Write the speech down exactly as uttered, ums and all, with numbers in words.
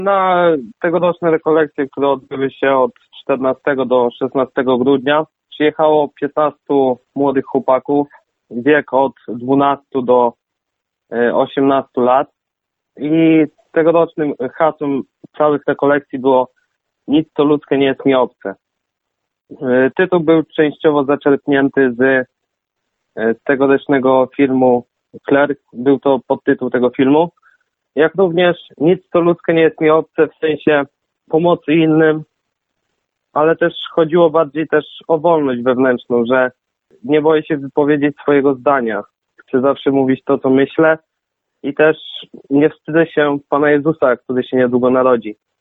Na tegoroczne rekolekcje, które odbyły się od czternastego do szesnastego grudnia, przyjechało piętnastu młodych chłopaków, wiek od dwunastu do osiemnastu lat. I tegorocznym hasłem całych rekolekcji było "Nic co ludzkie nie jest mi obce". Tytuł był częściowo zaczerpnięty z, z tegorocznego filmu Klerk. Był to podtytuł tego filmu. Jak również nic co ludzkie nie jest mi obce w sensie pomocy innym, ale też chodziło bardziej też o wolność wewnętrzną, że nie boję się wypowiedzieć swojego zdania. Chcę zawsze mówić to, co myślę i też nie wstydzę się Pana Jezusa, który się niedługo narodzi.